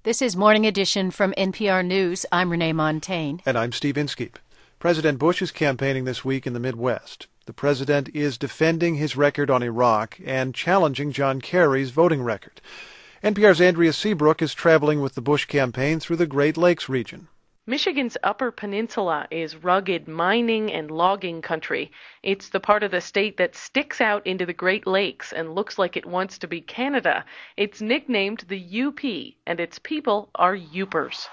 This is Morning Edition from NPR News. I'm Renee Montaigne. And I'm Steve Inskeep. President Bush is campaigning this week in the Midwest. The president is defending his record on Iraq and challenging John Kerry's voting record. NPR's Andrea Seabrook is traveling with the Bush campaign through the Great Lakes region. Michigan's Upper Peninsula is rugged mining and logging country. It's the part of the state that sticks out into the Great Lakes and looks like it wants to be Canada. It's nicknamed the UP, and its people are Yoopers.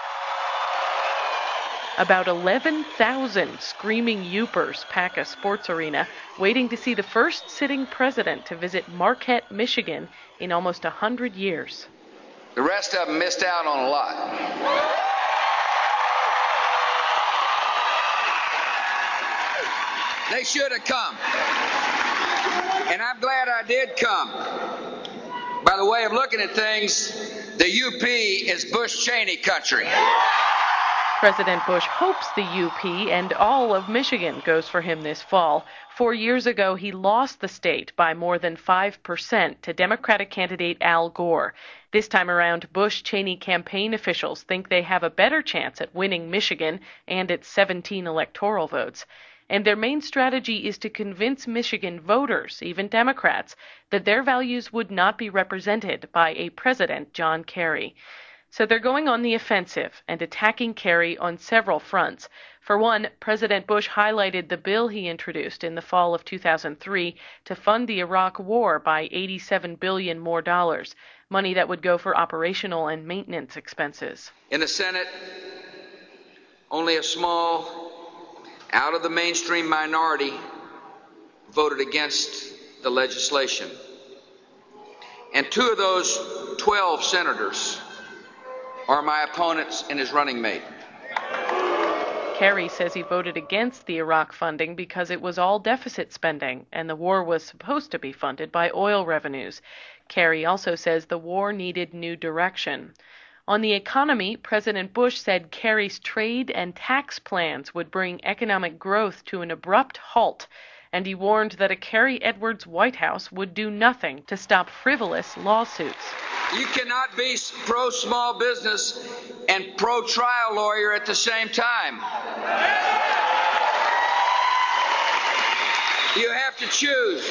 About 11,000 screaming Yoopers pack a sports arena, waiting to see the first sitting president to visit Marquette, Michigan in almost 100 years. The rest of them missed out on a lot. They should have come. And I'm glad I did come. By the way of looking at things, the UP is Bush Cheney country. President Bush hopes the UP and all of Michigan goes for him this fall. 4 years ago, he lost the state by more than 5% to Democratic candidate Al Gore. This time around, Bush-Cheney campaign officials think they have a better chance at winning Michigan and its 17 electoral votes. And their main strategy is to convince Michigan voters, even Democrats, that their values would not be represented by a President John Kerry. So they're going on the offensive and attacking Kerry on several fronts. For one, President Bush highlighted the bill he introduced in the fall of 2003 to fund the Iraq War by $87 billion more, money that would go for operational and maintenance expenses. In the Senate, only a small, out of the mainstream minority voted against the legislation. And 2 of those 12 senators are my opponents and his running mate. Kerry says he voted against the Iraq funding because it was all deficit spending, and the war was supposed to be funded by oil revenues. Kerry also says the war needed new direction. On the economy, President Bush said Kerry's trade and tax plans would bring economic growth to an abrupt halt, and he warned that a Kerry Edwards White House would do nothing to stop frivolous lawsuits. You cannot be pro-small business and pro-trial lawyer at the same time. You have to choose.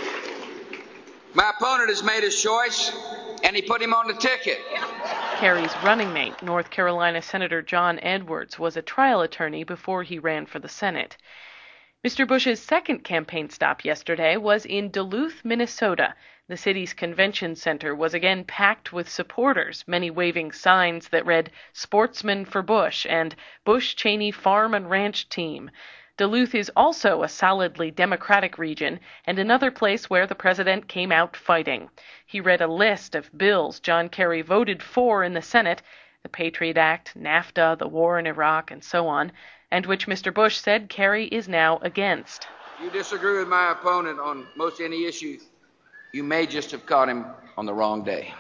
My opponent has made his choice, and he put him on the ticket. Kerry's running mate, North Carolina Senator John Edwards, was a trial attorney before he ran for the Senate. Mr. Bush's second campaign stop yesterday was in Duluth, Minnesota. The city's convention center was again packed with supporters, many waving signs that read "Sportsman for Bush" and "Bush-Cheney Farm and Ranch Team." Duluth is also a solidly Democratic region and another place where the president came out fighting. He read a list of bills John Kerry voted for in the Senate, the Patriot Act, NAFTA, the war in Iraq, and so on, and which Mr. Bush said Kerry is now against. If you disagree with my opponent on most any issue, you may just have caught him on the wrong day.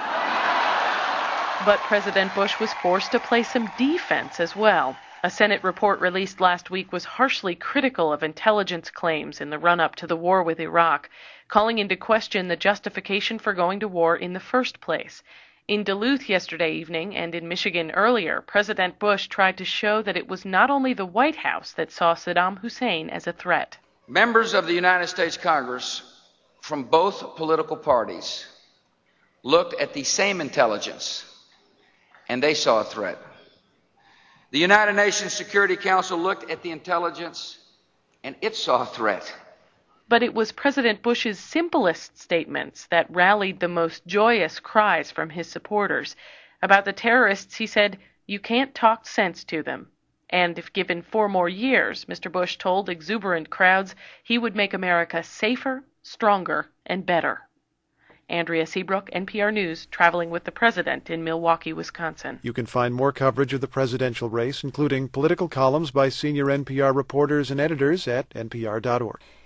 But President Bush was forced to play some defense as well. A Senate report released last week was harshly critical of intelligence claims in the run-up to the war with Iraq, calling into question the justification for going to war in the first place. In Duluth yesterday evening and in Michigan earlier, President Bush tried to show that it was not only the White House that saw Saddam Hussein as a threat. Members of the United States Congress from both political parties looked at the same intelligence, and they saw a threat. The United Nations Security Council looked at the intelligence, and it saw a threat. But it was President Bush's simplest statements that rallied the most joyous cries from his supporters. About the terrorists, he said, "You can't talk sense to them." And if given 4 more years, Mr. Bush told exuberant crowds he would make America safer, stronger, and better. Andrea Seabrook, NPR News, traveling with the president in Milwaukee, Wisconsin. You can find more coverage of the presidential race, including political columns by senior NPR reporters and editors at npr.org.